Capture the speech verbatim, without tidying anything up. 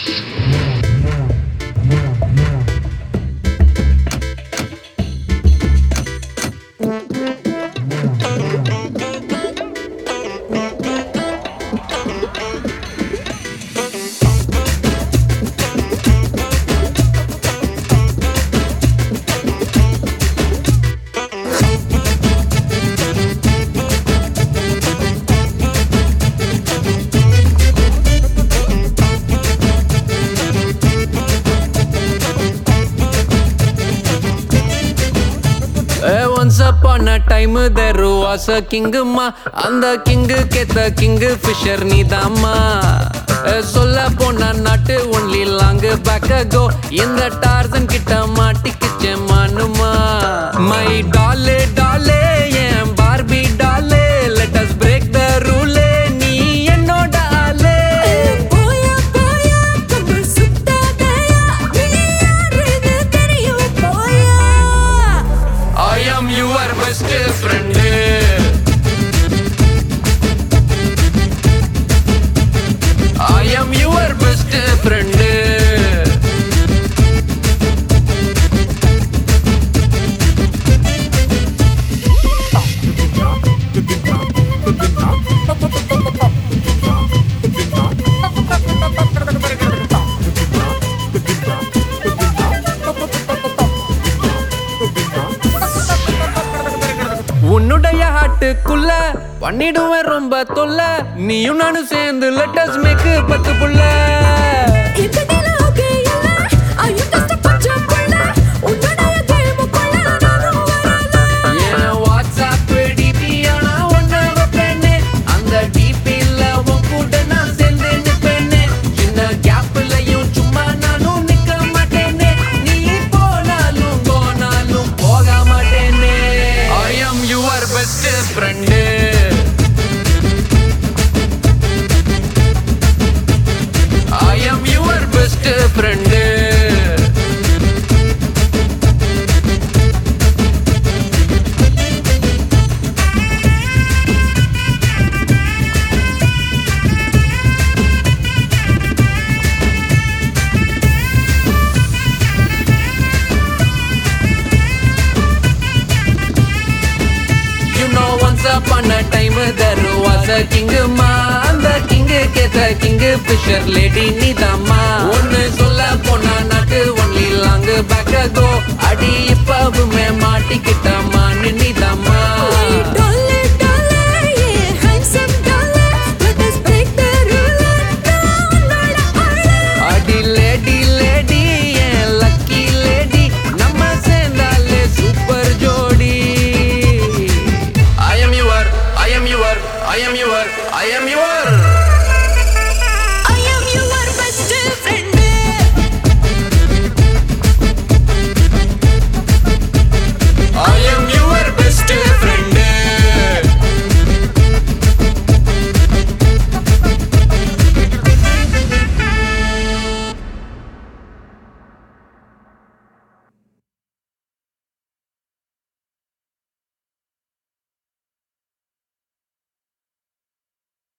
Once upon a time there was a king ma அந்த king கேத்த king fisher நீதாம்மா சொல்ல போனா நாட்டு only long back ago இந்த Tarzan கிட்ட மாட்டிக்கிச்சே மானுமா my doll doll என் Barbie doll let us break the rule நீ என்னோட ஆளே போயா போயா கண்ணு சுத்தாதயா நீ யாருன்னு தெரியும் போயா I am your best friend I am your best friend உன்னுடைய ஹாட்டுக்குள்ள பண்ணிடுவேன் ரொம்ப தொல்ல நீயும் நானும் சேர்ந்து லெட்டஸ் மேக் பத்து புள்ள இப்படில ஓகே இல்ல ஐயோ கஷ்டப்பட்ட புள்ள உன்னோட கேமுக்குள்ள நானும் வரல என் வாட்ஸ்அப் டிபியானா ஒன்ன வைப்பேனே அந்த டிபில உன் கூட நான் சேர்ந்து நிற்பேனே சின்ன கேப்லயும் சும்மா நானும் நிக்க மாட்டேனே நீ போனாலும் போனாலும் போக மாட்டேனே I am your best friend I am your best friend You know once upon a time there was a king ma அந்த king கேத்த king fisher lady நீதாம்மா ஒன்னு சொல்ல போனா நாட்டு only long back ago அடி இப்பவுமே மாட்டிக்கிட்டம்மா நீதாம்மா டாலே டாலே handsome டாலே let us break the rule உன்னோட ஆளே அடி lady lady ஏன் lucky lady நம்ம சேர்ந்தாலே சூப்பர் ஜோடி I am your I am your I am your I am your